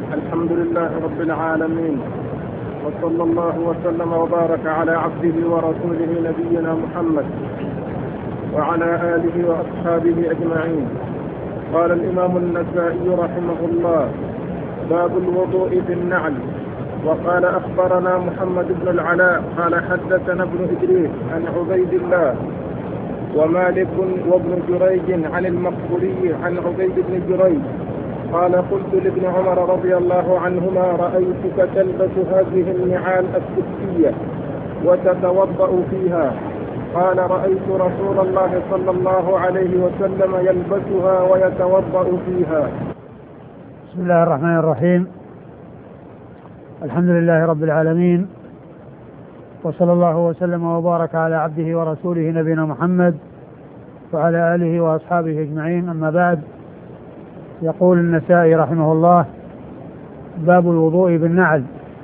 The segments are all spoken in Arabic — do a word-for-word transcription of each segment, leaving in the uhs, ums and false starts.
الحمد لله رب العالمين، وصلى الله وسلم وبارك على عبده ورسوله نبينا محمد وعلى آله وأصحابه أجمعين. قال الإمام النسائي رحمه الله: باب الوضوء في النعل. وقال أخبرنا محمد بن العلاء قال حدثنا ابن إدريس عن عبيد الله ومالك وابن جريج عن المقبوري عن عبيد بن جريج قال: قلت لابن عمر رضي الله عنهما: رأيتك تلبس هذه النعال السبتية وتتوضأ فيها. قال: رأيت رسول الله صلى الله عليه وسلم يلبسها ويتوضأ فيها. بسم الله الرحمن الرحيم. الحمد لله رب العالمين، وصلى الله وسلم وبارك على عبده ورسوله نبينا محمد وعلى آله وأصحابه أجمعين. أما بعد، يقول النسائي رحمه الله: باب الوضوء بالنعل.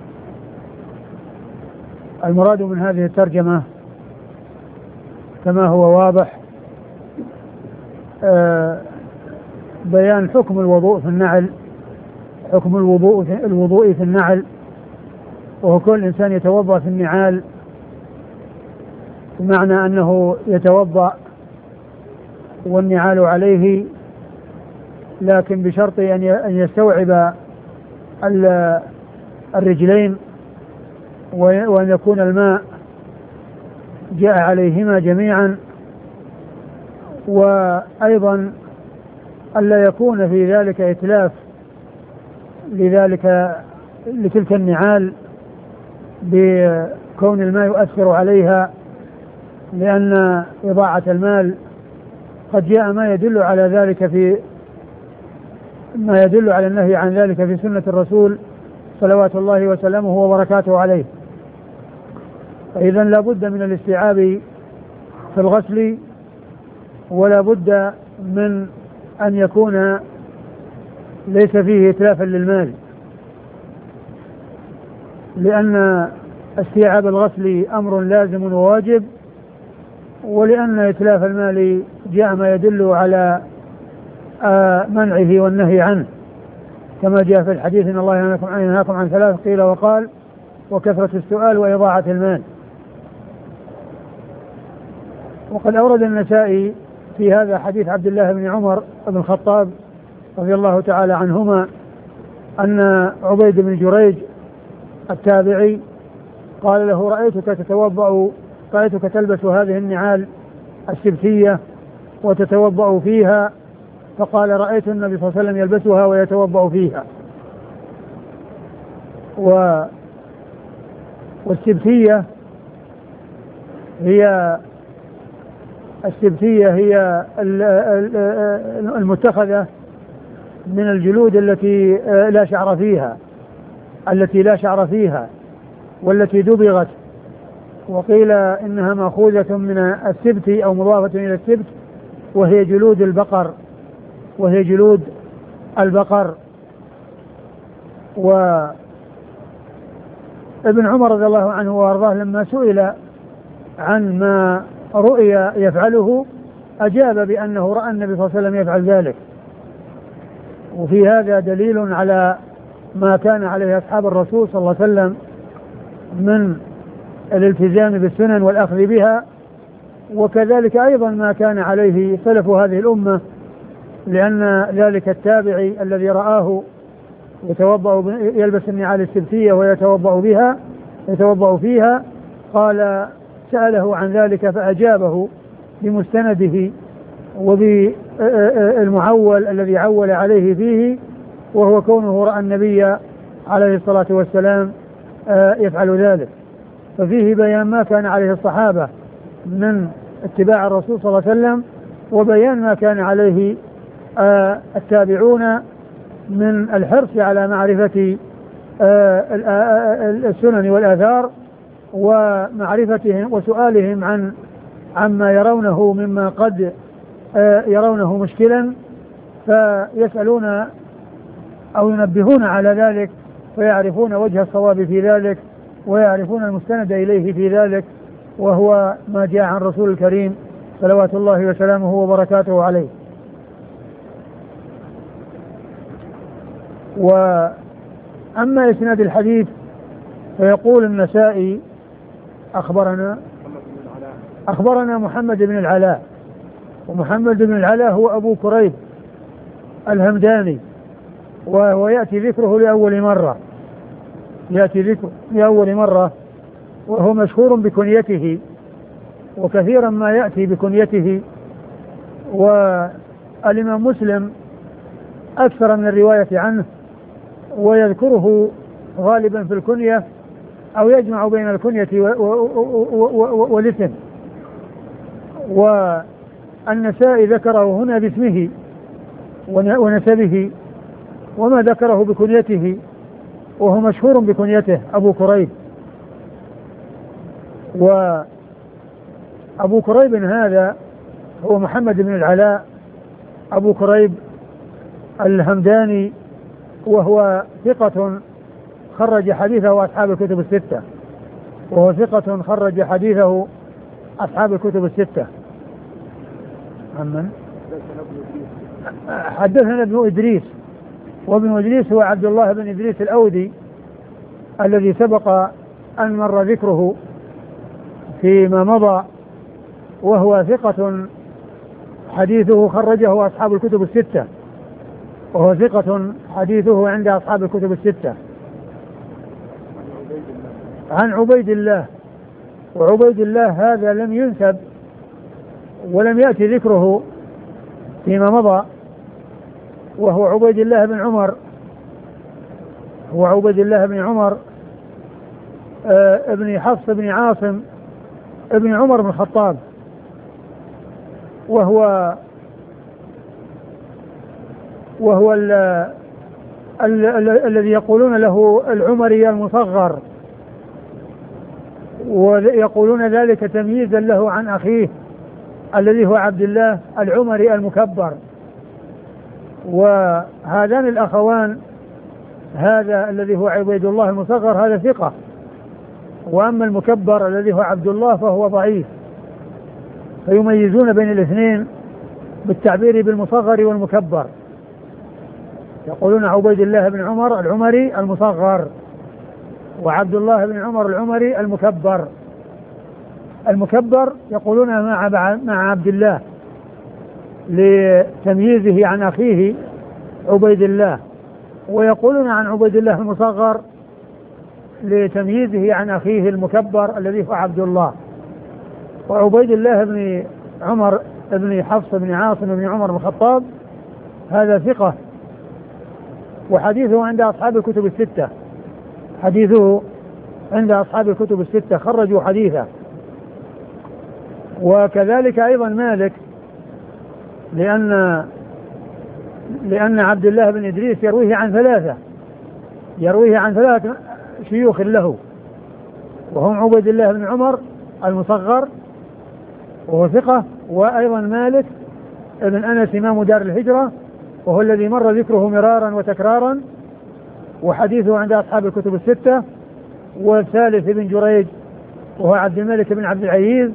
المراد من هذه الترجمة كما هو واضح بيان حكم الوضوء في النعل، حكم الوضوء في الوضوء في النعل، وهو كل إنسان يتوضأ في النعال، بمعنى أنه يتوضأ والنعال عليه، لكن بشرط أن يستوعب الرجلين وأن يكون الماء جاء عليهما جميعا، وأيضا ألا يكون في ذلك إتلاف لذلك لتلك النعال بكون الماء يؤثر عليها، لأن إضاعة المال قد جاء ما يدل على ذلك في ما يدل على النهي عن ذلك في سنة الرسول صلوات الله وسلامه وبركاته عليه. فإذا لا بد من الاستيعاب في الغسل، ولا بد من أن يكون ليس فيه إتلافا للمال، لأن استيعاب الغسل أمر لازم وواجب، ولأن إتلاف المال جاء ما يدل على منعه والنهي عنه، كما جاء في الحديث: إن الله ينهاكم عن ثلاث، قيل وقال: وكثرة السؤال وإضاعة المال. وقد أورد النسائي في هذا حديث عبد الله بن عمر بن الخطاب رضي الله تعالى عنهما أن عبيد بن جريج التابعي قال له: رأيتك تتوضأ رأيتك تلبس هذه النعال السبتية وتتوضأ فيها. فقال: رأيت النبي صلى الله عليه وسلم يلبسها ويتوضأ فيها. و والسبتية هي السبتية هي المتخذة من الجلود التي لا شعر فيها التي لا شعر فيها والتي دبغت، وقيل إنها مأخوذة من السبت أو مضافة إلى السبت، وهي جلود البقر وهي جلود البقر. وابن عمر رضي الله عنه وارضاه لما سئل عن ما رؤي يفعله أجاب بأنه رأى النبي صلى الله عليه وسلم يفعل ذلك. وفي هذا دليل على ما كان عليه أصحاب الرسول صلى الله عليه وسلم من الالتزام بالسنن والأخذ بها، وكذلك أيضا ما كان عليه سلف هذه الأمة، لأن ذلك التابعي الذي رآه يتوضأ يلبس النعال السبتية ويتوضأ بها يتوضأ فيها قال سأله عن ذلك فأجابه بمستنده وبالمعول الذي عول عليه فيه، وهو كونه رأى النبي عليه الصلاة والسلام يفعل ذلك. ففيه بيان ما كان عليه الصحابة من اتباع الرسول صلى الله عليه وسلم، وبيان ما كان عليه التابعون من الحرص على معرفة السنن والآثار، ومعرفتهم وسؤالهم عن عما يرونه مما قد يرونه مشكلا، فيسألون أو ينبهون على ذلك، ويعرفون وجه الصواب في ذلك، ويعرفون المستند إليه في ذلك، وهو ما جاء عن رسول الكريم صلوات الله وسلامه وبركاته عليه. أما إسناد الحديث فيقول النسائي أخبرنا أخبرنا محمد بن العلاء، ومحمد بن العلاء هو أبو كريب الهمداني، وهو يأتي ذكره لأول مرة يأتي ذكره لأول مرة وهو مشهور بكنيته، وكثيرا ما يأتي بكنيته. والإمام مسلم أكثر من الرواية عنه، ويذكره غالبا في الكنية أو يجمع بين الكنية والاسم. والنسائي ذكره هنا باسمه ونسبه، وما ذكره بكنيته، وهو مشهور بكنيته أبو كريب. وأبو كريب هذا هو محمد بن العلاء أبو كريب الهمداني، وهو ثقة خرج حديثه أصحاب الكتب الستة وهو ثقة خرج حديثه أصحاب الكتب الستة. عمن حدثنا ابن إدريس، وابن إدريس هو عبد الله بن إدريس الأودي الذي سبق أن مر ذكره فيما مضى، وهو ثقة حديثه خرجه أصحاب الكتب الستة وهو ثقة حديثه عند أصحاب الكتب الستة. عن عبيد الله، وعبيد الله هذا لم ينسب ولم يأتي ذكره فيما مضى، وهو عبيد الله بن عمر هو عبيد الله بن عمر آه ابن حفص بن عاصم ابن عمر بن الخطاب، وهو وهو ال ال ال الذي يقولون له العمري المصغر، ويقولون ذلك تمييزا له عن أخيه الذي هو عبد الله العمري المكبر. وهذان الأخوان، هذا الذي هو عبيد الله المصغر هذا ثقة، وأما المكبر الذي هو عبد الله فهو ضعيف، فيميزون بين الاثنين بالتعبير بالمصغر والمكبر، يقولون عبيد الله بن عمر العمري المصغر وعبد الله بن عمر العمري المكبر. المكبر يقولون مع مع عبد الله لتمييزه عن أخيه عبيد الله، ويقولون عن عبيد الله المصغر لتمييزه عن أخيه المكبر الذي هو عبد الله. وعبيد الله بن عمر بن حفص بن عاصم بن عمر بن الخطاب هذا ثقة، وحديثه عند أصحاب الكتب الستة حديثه عند أصحاب الكتب الستة خرجوا حديثه. وكذلك أيضا مالك، لأن لأن عبد الله بن إدريس يرويه عن ثلاثة يرويه عن ثلاثة شيوخ له، وهم عبيد الله بن عمر المصغر وهو ثقة، وأيضا مالك ابن أنس إمام دار الهجرة وهو الذي مر ذكره مرارا وتكرارا وحديثه عند أصحاب الكتب الستة، والثالث ابن جريج وهو عبد الملك بن عبد العزيز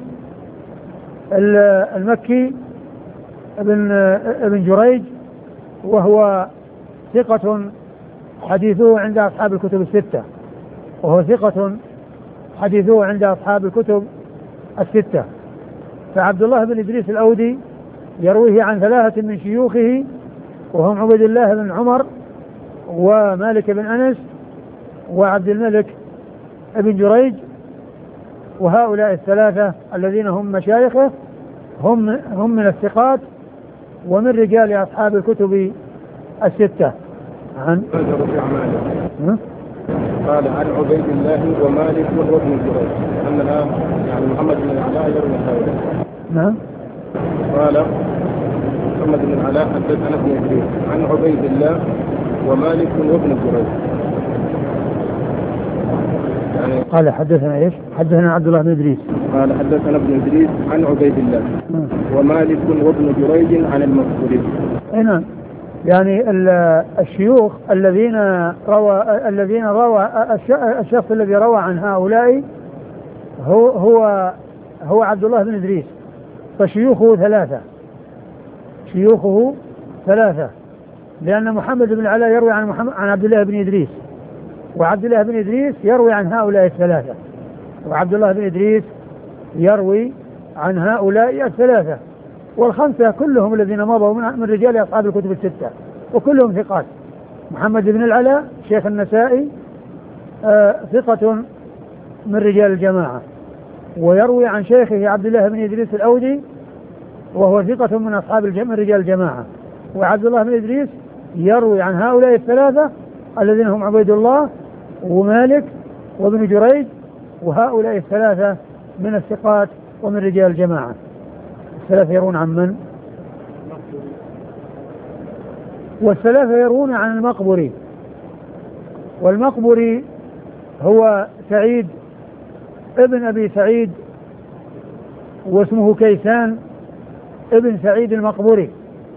المكي ابن ابن جريج وهو ثقة حديثه عند أصحاب الكتب الستة وهو ثقة حديثه عند أصحاب الكتب الستة. فعبد الله بن إدريس الأودي يرويه عن ثلاثة من شيوخه وهم عبيد الله بن عمر ومالك بن أنس وعبد الملك بن جريج، وهؤلاء الثلاثة الذين هم مشايخه هم هم من الثقات ومن رجال أصحاب الكتب الستة. عن قال عن عبيد الله ومالك وابن جريج أنها يعني محمد بن العلاء يروي هؤلاء. نعم. قال محمد بن العلاء حدثنا ابن إدريس عن عبيد الله ومالك وابن جريج. يعني قال حدثنا ايش؟ حدثنا عبد الله بن إدريس. قال حدثنا ابن إدريس عن عبيد الله م. ومالك وابن جريج عن المذكورين. نعم. يعني الشيوخ الذين روى الذين روى الشخص الذي روى عن هؤلاء هو هو هو عبد الله بن إدريس، فشيوخه ثلاثة شيوخه ثلاثة لأن محمد بن العلاء يروي عن محمد عن عبد الله بن إدريس، وعبد الله بن إدريس يروي عن هؤلاء الثلاثة وعبد الله بن إدريس يروي عن هؤلاء الثلاثة والخمسة كلهم الذين مضوا من رجال أصحاب الكتب الستة وكلهم ثقات. محمد بن العلاء شيخ النسائي آه ثقة من رجال الجماعة، ويروي عن شيخه عبد الله بن إدريس الأودي وهو ثقة من أصحاب من رجال الجماعة. وعبد الله بن إدريس يروي عن هؤلاء الثلاثة الذين هم عبيد الله ومالك وابن جريج، وهؤلاء الثلاثة من الثقات ومن رجال الجماعة. الثلاثة يرون عن من؟ والثلاثة يرون عن المقبري، والمقبري هو سعيد ابن أبي سعيد واسمه كيسان ابن سعيد المقبري.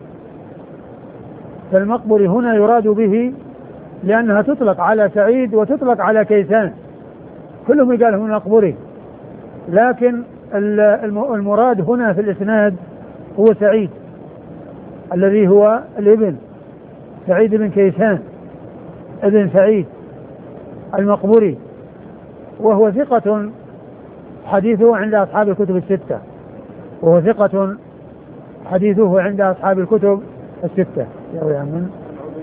فالمقبري هنا يراد به لأنها تطلق على سعيد وتطلق على كيسان، كلهم يقال هم المقبري، لكن المراد هنا في الإسناد هو سعيد الذي هو الابن سعيد بن كيسان ابن سعيد المقبري، وهو ثقة حديثه عند أصحاب الكتب الستة وهو ثقة حديثه عند أصحاب الكتب الستة. يروي عن من؟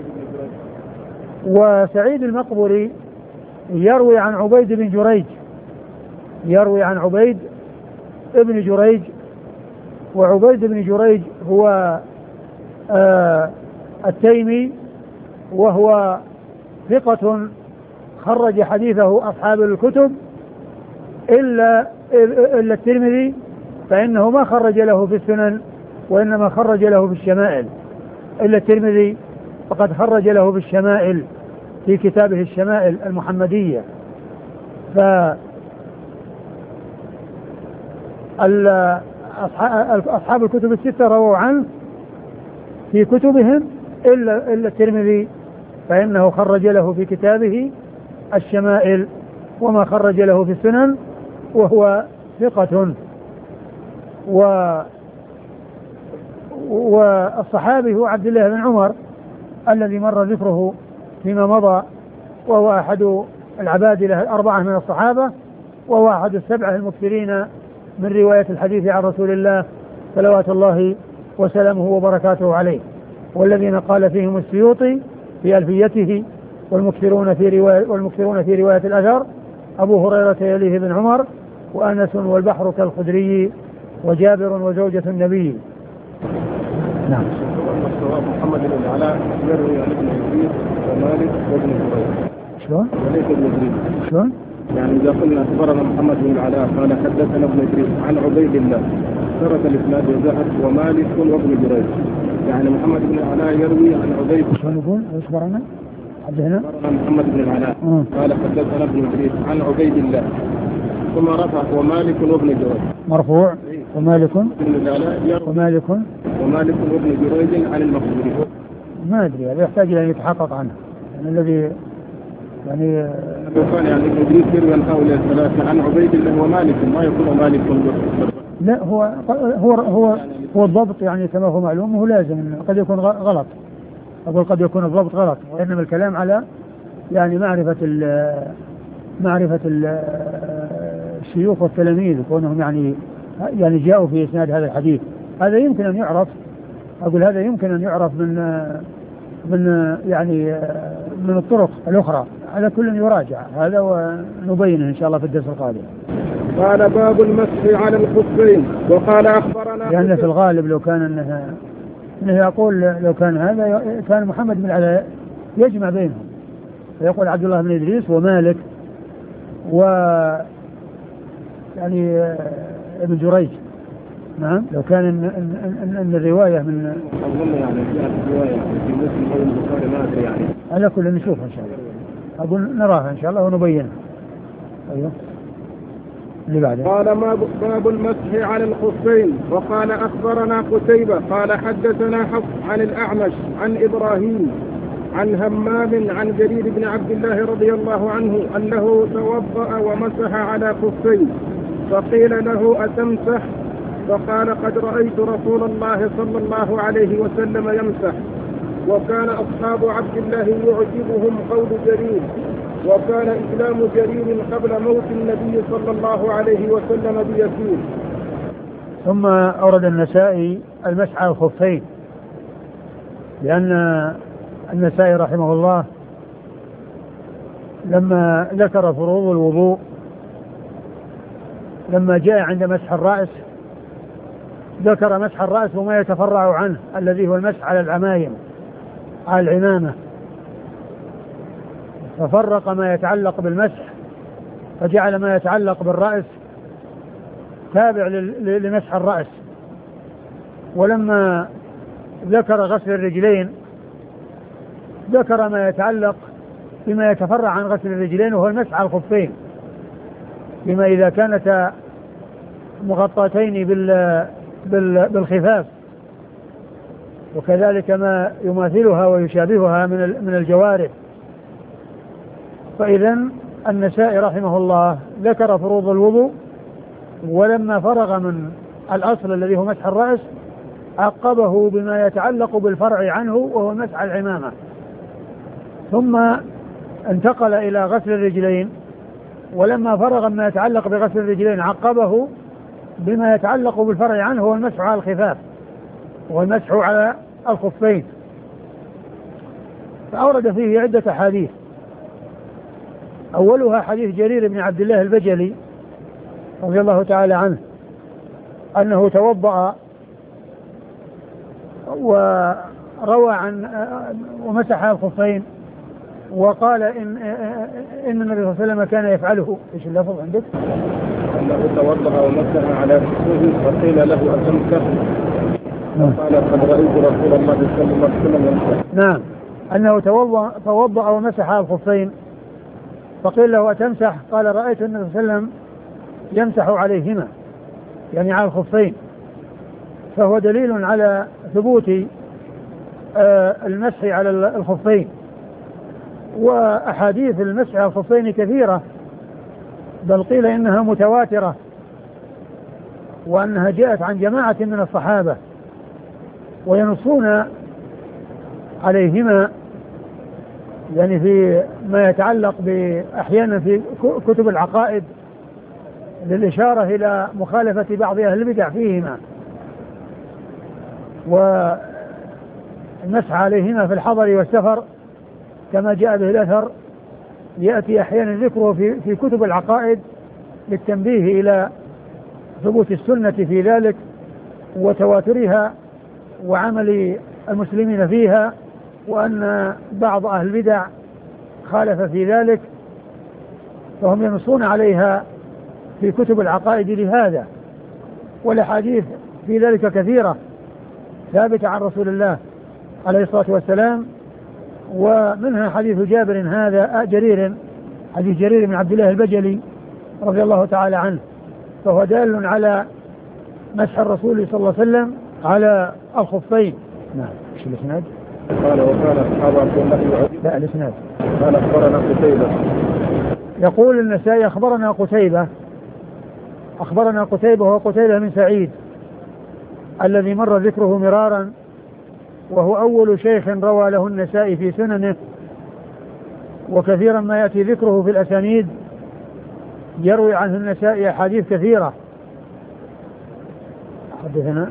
وسعيد المقبري يروي عن عبيد بن جريج يروي عن عبيد ابن جريج، وعبيد بن جريج هو آه التيمي، وهو ثقة خرج حديثه أصحاب الكتب إلا إلا الترمذي، فإنه ما خرج له في السنن وإنما خرج له في الشمائل، إلا الترمذي فقد خرج له في الشمائل في كتابه الشمائل المحمدية. ف أصحاب الكتب الستة رووا عنه في كتبهم إلا إلا الترمذي، فإنه خرج له في كتابه الشمائل وما خرج له في السنن، وهو ثقة. و والصحابي هو عبد الله بن عمر الذي مر ذكره فيما مضى، وهو أحد العبادلة الأربعة من الصحابة، وهو أحد السبعة المكثرين من رواية الحديث عن رسول الله صلوات الله وسلامه وبركاته عليه، والذين قال فيهم السيوطي في ألفيته والمكثرون في رواية والمكثرون في رواية الأثر أبو هريرة يليه بن عمر وأنس والبحر كالخدري وجابر وزوجة النبي. نعم. محمد بن العلاء يروي عن ابن إدريس ومالك وابن جريج. شلون؟ وليس ابن إدريس. شلون؟ يعني إذا قلنا أخبرنا محمد بن العلاء قال حدثنا ابن إدريس عن عبيد الله ترك الإسناد وذهب ومالك وابن جريج، يعني محمد بن العلاء يروي عن عبيد. شلون يقول؟ أخبرنا؟ حدثنا؟ أخبرنا محمد بن العلاء قال حدثنا ابن إدريس عن عبيد الله ثم رفع ومالك وابن جريج مرفوع ومالك ومالك ومالك وابن جريج عن المقبري. ما أدري، هذا يحتاج إلى أن يتحقق عنه، يعني الذي يعني كان يعني ابن إدريس يروي عن هؤلاء الثلاثة عن عبيد الله ومالك، ما يكون مالك. لا، هو هو هو هو الضبط يعني كما هو معلوم، هو لازم قد يكون غلط، أقول قد يكون الضبط غلط، وإنما الكلام على يعني معرفة ال معرفة الشيوخ والتلاميذ كونهم يعني يعني جاءوا في إسناد هذا الحديث. هذا يمكن أن يعرف، أقول هذا يمكن أن يعرف من من يعني من الطرق الأخرى، على كل يراجع هذا ونبينه إن شاء الله في الدرس القادم. قال باب المسح على الخفين. وقال أخبرنا لأن في الغالب لو كان أنها أنه يقول لو كان هذا كان محمد بن العلاء يجمع بينهم، فيقول عبد الله بن إدريس ومالك و يعني ابن جريج. نعم، لو كان ان ان ان, إن الروايه من اظن يعني جاءت روايه في مسلم او البخاري ما ادري يعني على كل نشوفها ان شاء الله، اقول نراها ان شاء الله ونبينها. ايوه اللي بعده. قال باب المسح على الخفين. وقال اخبرنا قتيبة قال حدثنا حفص عن الاعمش عن ابراهيم عن همام عن جرير بن عبد الله رضي الله عنه انه توضأ ومسح على خفين، فقيل له أتمسح؟ فقال قد رأيت رسول الله صلى الله عليه وسلم يمسح. وكان أصحاب عبد الله يعجبهم قول جرير وكان إسلام جرير قبل موت النبي صلى الله عليه وسلم بيسير. ثم أورد النسائي المسح على الخفين، لأن النسائي رحمه الله لما ذكر فروض الوضوء لما جاء عند مسح الرأس ذكر مسح الرأس وما يتفرع عنه الذي هو المسح على العمايم على العمامة، ففرق ما يتعلق بالمسح فجعل ما يتعلق بالرأس تابع لمسح الرأس. ولما ذكر غسل الرجلين ذكر ما يتعلق بما يتفرع عن غسل الرجلين وهو المسح على الخفين، بما إذا كانتا مغطاتين بال بالخفاف، وكذلك ما يماثلها ويشابهها من من الجوارح. فإذا النسائي رحمه الله ذكر فروض الوضوء، ولما فرغ من الأصل الذي هو مسح الرأس عقبه بما يتعلق بالفرع عنه وهو مسح العمامة، ثم انتقل إلى غسل الرجلين، ولما فرغ ما يتعلق بغسل الرجلين عقبه بما يتعلق بالفرع عنه هو المسح على الخفاف والمسح على الخفين. فأورد فيه عدة حديث، أولها حديث جرير بن عبد الله البجلي رضي الله تعالى عنه أنه توضأ وروى عن ومسح الخفين وقال إن, إن النبي صلى الله عليه وسلم كان يفعله. إيش اللفظ عندك؟ أنه توضأ ومسح على رأسه فقيل له أتمسح؟ قال قد رأيت رسول الله صلى الله عليه وسلم يمسح. نعم، أنه توضأ, توضأ ومسح على الخفين فقيل له أتمسح؟ قال رأيت النبي صلى الله عليه وسلم يمسح عليهما، يعني على الخفين. فهو دليل على ثبوت المسح على الخفين. وأحاديث المسح على الخفين كثيرة، بل قيل إنها متواترة، وأنها جاءت عن جماعة من الصحابة وينصون عليهما، يعني في ما يتعلق بأحيانا في كتب العقائد للإشارة إلى مخالفة بعض أهل البدع فيهما، والمسح عليهما في الحضر والسفر كما جاء به الأثر يأتي أحيانا ذكره في, في كتب العقائد للتنبيه إلى ثبوت السنة في ذلك وتواترها وعمل المسلمين فيها، وأن بعض أهل البدع خالف في ذلك فهم ينصون عليها في كتب العقائد لهذا. والأحاديث في ذلك كثيرة ثابتة عن رسول الله عليه الصلاة والسلام، ومنها حديث جابر هذا جرير حديث جرير بن عبد الله البجلي رضي الله تعالى عنه، فهو دال على مسح الرسول صلى الله عليه وسلم على الخفين. نعم. ايش الاسناد؟ قال وكان اصحاب عبد الله لا الاسناد قال اخبرنا قتيبة. يقول النسائي اخبرنا قتيبة اخبرنا قتيبة وهو قتيبة من سعيد الذي مر ذكره مرارا، وهو أول شيخ روى له النسائي في سننه، وكثيرا ما يأتي ذكره في الأسانيد يروي عنه النسائي أحاديث كثيرة. حدثنا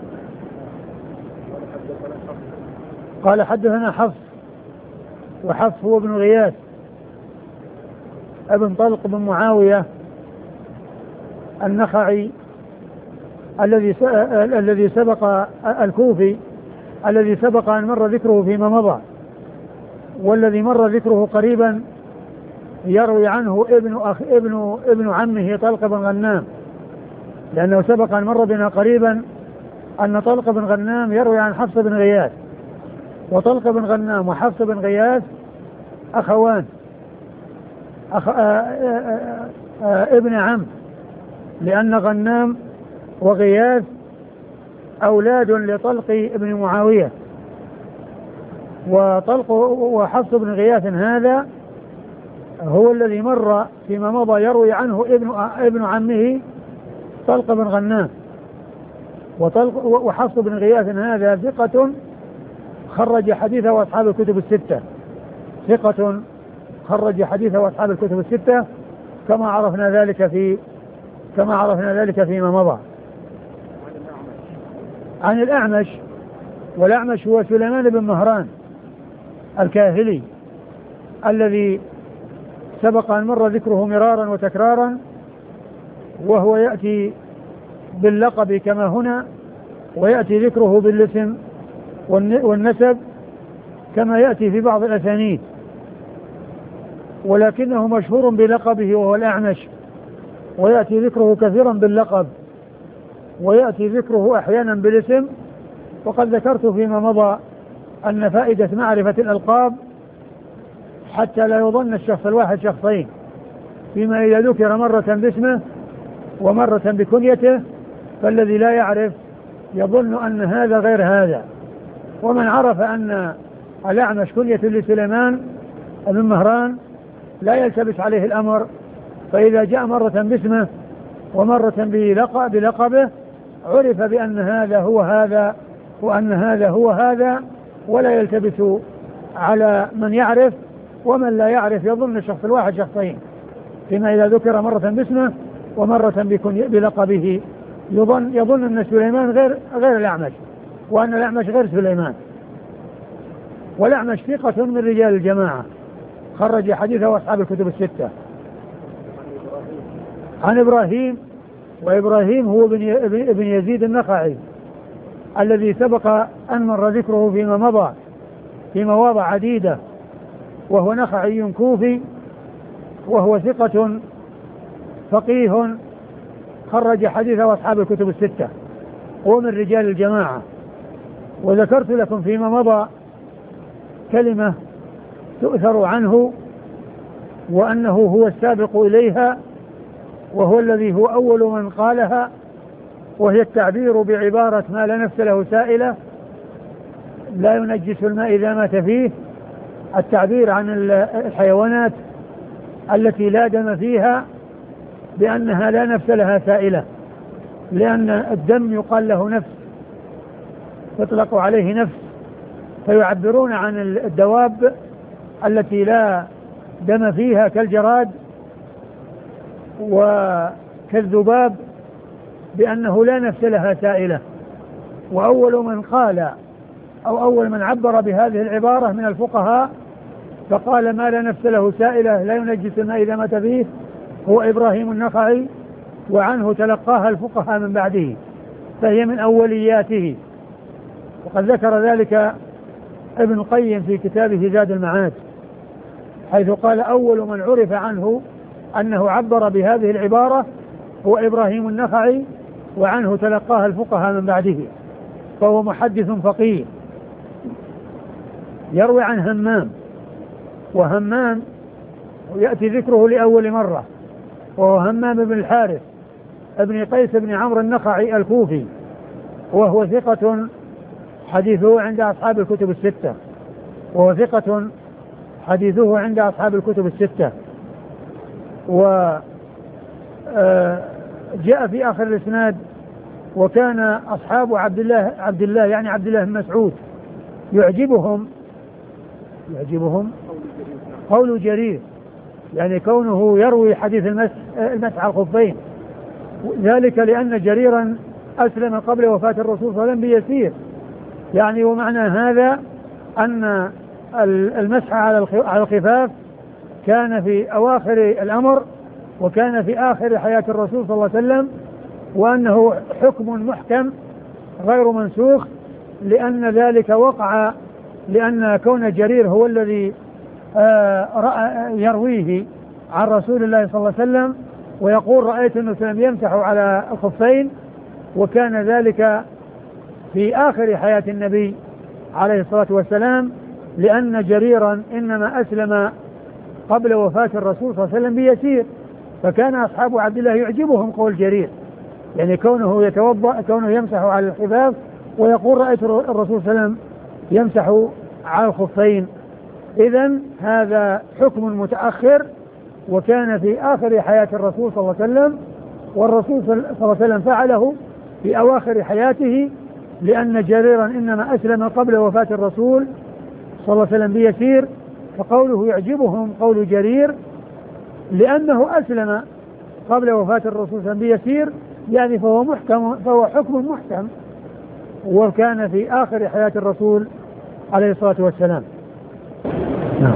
قال حدثنا حفص، وحفص هو ابن غياث ابن طلق بن معاوية النخعي الذي الذي سبق الكوفي الذي سبق أن مر ذكره فيما مضى، والذي مر ذكره قريبا يروي عنه ابن أخ ابن ابن عمه طلق بن غنام، لأنه سبق أن مر بنا قريبا أن طلق بن غنام يروي عن حفص بن غياث، وطلق بن غنام وحفص بن غياث أخوان أخ... آ... آ... آ... ابن عم، لأن غنام وغياث أولاد لطلق ابن معاوية، وطلق وحفص بن غياث هذا هو الذي مر فيما مضى يروي عنه ابن ابن عمه طلق بن غنام. وطلق وحفص بن غياث هذا ثقة خرج حديثه أصحاب الكتب الستة، ثقة خرج حديثه أصحاب الكتب الستة كما عرفنا ذلك في كما عرفنا ذلك فيما مضى. عن الأعمش، والأعمش هو سليمان بن مهران الكاهلي الذي سبق أن مر ذكره مرارا وتكرارا، وهو يأتي باللقب كما هنا، ويأتي ذكره بالاسم والنسب كما يأتي في بعض الأسانيد، ولكنه مشهور بلقبه وهو الأعمش، ويأتي ذكره كثيرا باللقب، ويأتي ذكره أحيانا بالاسم. وقد ذكرت فيما مضى أن فائدة معرفة الألقاب حتى لا يظن الشخص الواحد شخصين، فيما إذا ذكر مرة باسمه ومرة بكنيته فالذي لا يعرف يظن أن هذا غير هذا. ومن عرف أن الأعمش كنية لسليمان بن مهران لا يلتبس عليه الأمر، فإذا جاء مرة باسمه ومرة بلقبه عرف بأن هذا هو هذا وأن هذا هو هذا، ولا يلتبس على من يعرف، ومن لا يعرف يظن الشخص الواحد شخصين، فيما إذا ذكر مرة باسمه ومرة بلقبه يظن, يظن أن سليمان غير, غير الأعمش، وأن الأعمش غير سليمان. والأعمش ثقة من رجال الجماعة، خرج حديثه أصحاب الكتب الستة. عن إبراهيم، وإبراهيم هو ابن يزيد النخعي الذي سبق أن مر ذكره فيما مضى في مواضع عديدة، وهو نخعي كوفي، وهو ثقة فقيه خرج حديثه أصحاب الكتب الستة، ومن رجال الجماعة. وذكرت لكم فيما مضى كلمة تؤثر عنه وأنه هو السابق إليها، وهو الذي هو أول من قالها، وهي التعبير بعبارة ما لا نفس له سائلة لا ينجس الماء إذا مات فيه، التعبير عن الحيوانات التي لا دم فيها بأنها لا نفس لها سائلة، لأن الدم يقال له نفس، تطلق عليه نفس، فيعبرون عن الدواب التي لا دم فيها كالجراد وكالذباب بأنه لا نفس لها سائلة. وأول من قال أو أول من عبر بهذه العبارة من الفقهاء فقال ما لا نفس له سائلة لا ينجس الماء إذا مات فيه هو إبراهيم النخعي، وعنه تلقاها الفقهاء من بعده، فهي من أولياته. وقد ذكر ذلك ابن القيم في كتابه زاد المعاد، حيث قال أول من عرف عنه أنه عبر بهذه العبارة هو إبراهيم النخعي، وعنه تلقاها الفقهاء من بعده، فهو محدث فقيه. يروي عن همام، وهمام يأتي ذكره لأول مرة، وهو همام بن الحارث ابن قيس بن عمرو النخعي الكوفي، وهو ثقة حديثه عند أصحاب الكتب الستة وهو ثقة حديثه عند أصحاب الكتب الستة. وجاء في آخر الإسناد وكان أصحاب عبد الله عبد الله يعني عبد الله بن مسعود يعجبهم يعجبهم قول جرير، يعني كونه يروي حديث المسح المسح على الخفين، ذلك لأن جريرا أسلم قبل وفاة الرسول صلى الله عليه وسلم بيسير، يعني ومعنى هذا أن المسح على الخفاف كان في أواخر الأمر وكان في آخر حياة الرسول صلى الله عليه وسلم، وأنه حكم محكم غير منسوخ، لأن ذلك وقع لأن كون جرير هو الذي يرويه عن رسول الله صلى الله عليه وسلم ويقول رأيت النبي صلى الله عليه وسلم يمسح على الخفين، وكان ذلك في آخر حياة النبي عليه الصلاة والسلام، لأن جريرا إنما أسلم قبل وفاة الرسول صلى الله عليه وسلم بيسير، فكان أصحاب عبد الله يعجبهم قول جرير، يعني كونه يتوضأ كونه يمسح على الخفاف ويقول رأيت الرسول صلى الله عليه وسلم يمسح على الخفين. إذن هذا حكم متأخر، وكان في آخر حياة الرسول صلى الله عليه وسلم، والرسول صلى الله عليه وسلم فعله في أواخر حياته، لأن جريرا إنما أسلم قبل وفاة الرسول صلى الله عليه وسلم بيسير، فقوله يعجبهم قول جرير لأنه أسلم قبل وفاة الرسول صلى الله عليه وسلم بيسير، يعني فهو محكم، فهو حكم محكم، وكان في آخر حياة الرسول عليه الصلاة والسلام. نعم.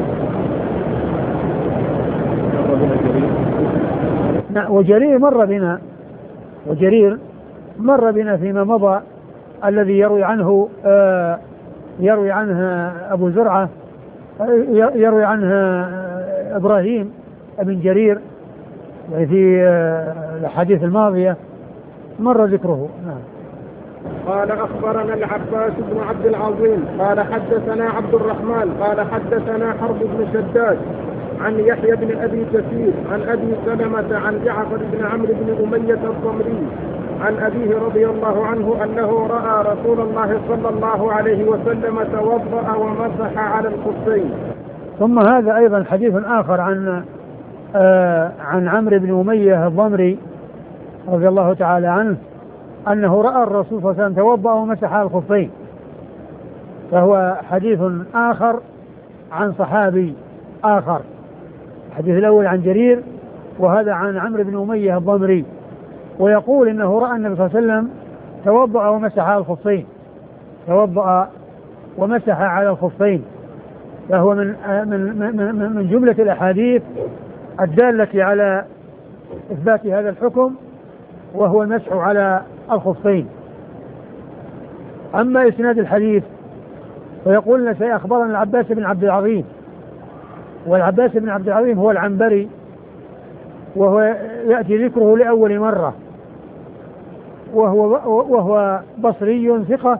نعم. وجرير مر بنا وجرير مر بنا فيما مضى، الذي يروي عنه آه يروي عنه أبو زرعة، يروي عنه إبراهيم ابن جرير، يعني في الحديث الماضية مر ذكره. نعم. قال أخبرنا العباس بن عبد العظيم قال حدثنا عبد الرحمن قال حدثنا حرب بن شداد عن يحيى بن أبي كثير عن أبي سلمة عن جعفر بن عمرو بن أمية الضمري عن أبيه رضي الله عنه أنه رأى رسول الله صلى الله عليه وسلم توضأ ومسح على الخفين. ثم هذا أيضا حديث آخر عن آه عن عمرو بن أمية الضمري رضي الله تعالى عنه أنه رأى الرسول صلى الله عليه وسلم توضأ ومسح على الخفين، فهو حديث آخر عن صحابي آخر. الحديث الأول عن جرير، وهذا عن عمرو بن أمية الضمري، ويقول إنه رأى النبي صلى الله عليه وسلم توضأ ومسح على الخفين توضأ ومسح على الخفين فهو من من من من جملة الأحاديث الدالة على إثبات هذا الحكم، وهو المسح على الخفين. أما إسناد الحديث فيقول سيخبرنا العباس بن عبد العظيم، والعباس بن عبد العظيم هو العنبري، وهو يأتي ذكره لأول مرة، وهو وهو بصري ثقة،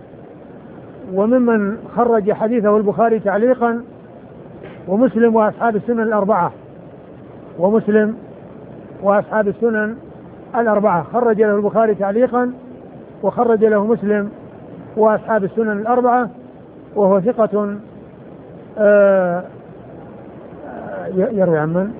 وممن خرج حديثه البخاري تعليقا ومسلم وأصحاب السنن الأربعة ومسلم وأصحاب السنن الأربعة خرج له البخاري تعليقا وخرج له مسلم وأصحاب السنن الأربعة، وهو ثقة آه يروي عن من؟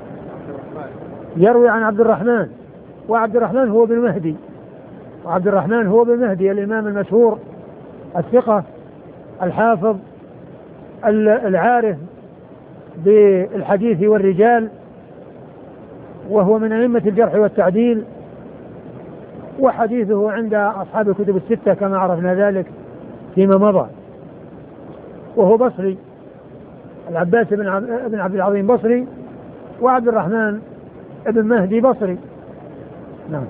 يروي عن عبد الرحمن، وعبد الرحمن هو بن مهدي وعبد الرحمن هو بن مهدي الإمام المشهور الثقة الحافظ العارف بالحديث والرجال، وهو من أئمة الجرح والتعديل، وحديثه عند أصحاب الكتب الستة كما عرفنا ذلك فيما مضى، وهو بصري. العباس بن عبد العظيم بصري، وعبد الرحمن ابن مهدي بصري. نعم.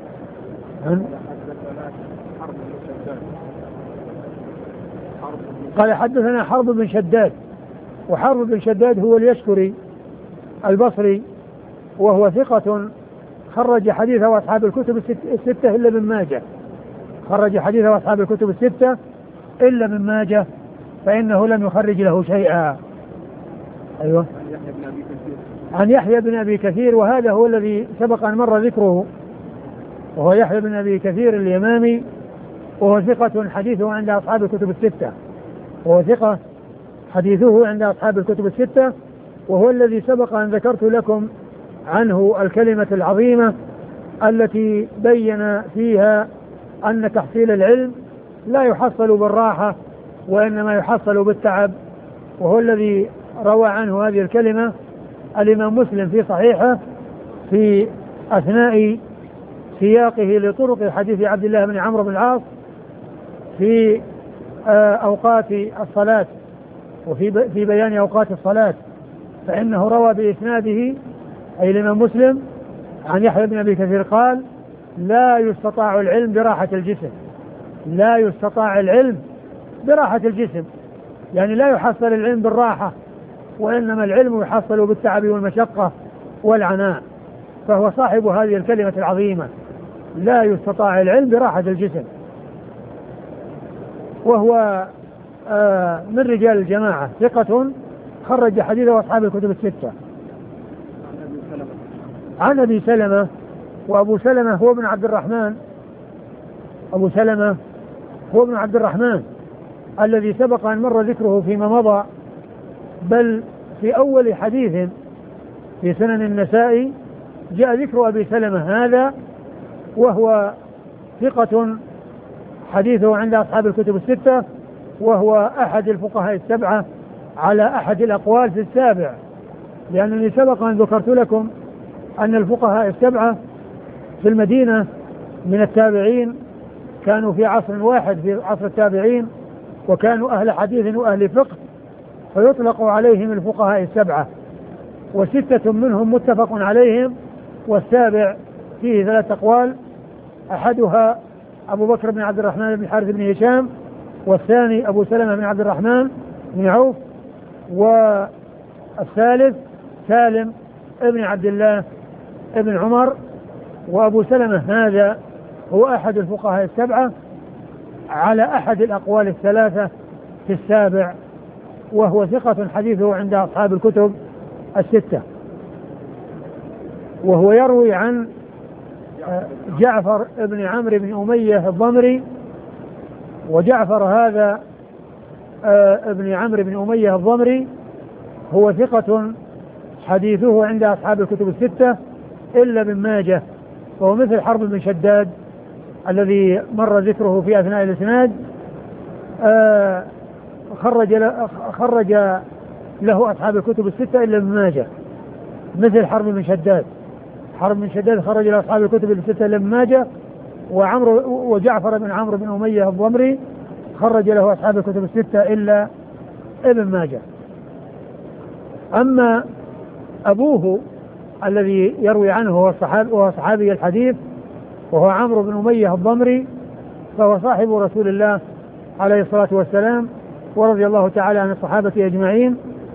قال حدثنا حرب بن شداد، وحرب بن شداد هو اليشكري البصري، وهو ثقة خرج حديثه أصحاب الكتب الستة إلا ابن ماجه خرج حديثه أصحاب الكتب الستة إلا ابن ماجه، فإنه لم يخرج له شيئا. أيوة. عن يحيى بن أبي كثير، وهذا هو الذي سبق أن مر ذكره، وهو يحيى بن أبي كثير اليمامي، وهو ثقة حديثه عند أصحاب الكتب الستة وهو ثقة حديثه عند أصحاب الكتب الستة وهو الذي سبق أن ذكرت لكم عنه الكلمة العظيمة التي بين فيها أن تحصيل العلم لا يحصل بالراحة وإنما يحصل بالتعب، وهو الذي روى عنه هذه الكلمة الإمام مسلم في صحيحه في أثناء سياقه لطرق حديث عبد الله بن عمرو بن العاص في أوقات الصلاة وفي في بيان أوقات الصلاة، فإنه روى بإسناده أي الإمام مسلم عن يحيى بن أبي كثير قال: لا يستطاع العلم براحة الجسم لا يستطاع العلم براحة الجسم يعني لا يحصل العلم بالراحة، وإنما العلم يحصل بالتعب والمشقة والعناء. فهو صاحب هذه الكلمة العظيمة: لا يستطاع العلم براحة الجسم، وهو آه من رجال الجماعة، ثقة خرج حديثه أصحاب الكتب الستة. عن أبي سلمة، وأبو سلمة هو ابن عبد الرحمن أبو سلمة هو ابن عبد الرحمن الذي سبق أن مر ذكره فيما مضى، بل في أول حديث في سنن النسائي جاء ذكر أبي سلمة هذا، وهو ثقة حديثه عند أصحاب الكتب الستة، وهو أحد الفقهاء السبعة على أحد الأقوال في السابع، لأنني سبق أن ذكرت لكم أن الفقهاء السبعة في المدينة من التابعين كانوا في عصر واحد في عصر التابعين، وكانوا أهل حديث وأهل فقه، فيطلق عليهم الفقهاء السبعة، وستة منهم متفق عليهم، والسابع فيه ثلاث أقوال، أحدها أبو بكر بن عبد الرحمن بن الحارث بن هشام، والثاني أبو سلمة بن عبد الرحمن بن عوف، والثالث سالم ابن عبد الله ابن عمر. وأبو سلمة هذا هو أحد الفقهاء السبعة على أحد الأقوال الثلاثة في السابع، وهو ثقة حديثه عند أصحاب الكتب الستة. وهو يروي عن جعفر بن عمرو بن أمية الضمري، وجعفر هذا ابن عمرو بن أمية الضمري هو ثقة حديثه عند أصحاب الكتب الستة إلا ابن ماجه، وهو مثل حرب بن شداد الذي مر ذكره في أثناء الإسناد، خرج خرج له أصحاب الكتب الستة إلا ابن ماجه، مثل حرب بن شداد. حرب بن شداد خرج له أصحاب الكتب الستة إلا ابن ماجه، وعمرو وجعفر بن عمرو بن أمية الضمري خرج له أصحاب الكتب الستة إلا ابن ماجه. أما أبوه الذي يروي عنه هو الصحابي وهو صحابي الحديث، وهو عمرو بن أمية الضمري، فهو صاحب رسول الله عليه الصلاة والسلام، ورضي الله تعالى عن الصحابة أجمعين.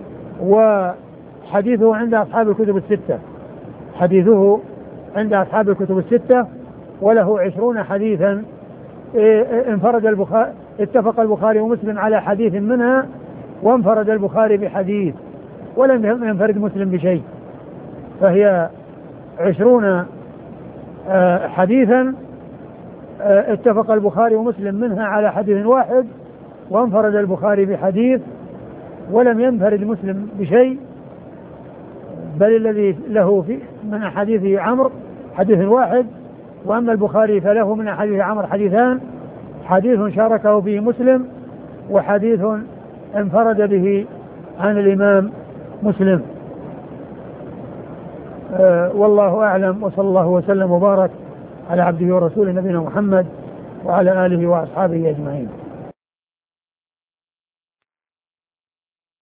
وحديثه عند أصحاب الكتب الستة حديثه عند أصحاب الكتب الستة وله عشرون حديثا، انفرد البخاري اتفق البخاري ومسلم على حديث منها، وانفرد البخاري بحديث، ولم ينفرد مسلم بشيء، فهي عشرون حديثا اتفق البخاري ومسلم منها على حديث واحد، وانفرد البخاري بحديث، ولم ينفرد مسلم بشيء، بل الذي له في من أحاديث عمرو حديث واحد، وأما البخاري فله من أحاديث عمرو حديثان، حديث شاركه فيه مسلم، وحديث انفرد به عن الإمام مسلم. أه والله أعلم، وصلى الله وسلم وبارك على عبده ورسوله نبينا محمد وعلى آله وأصحابه أجمعين.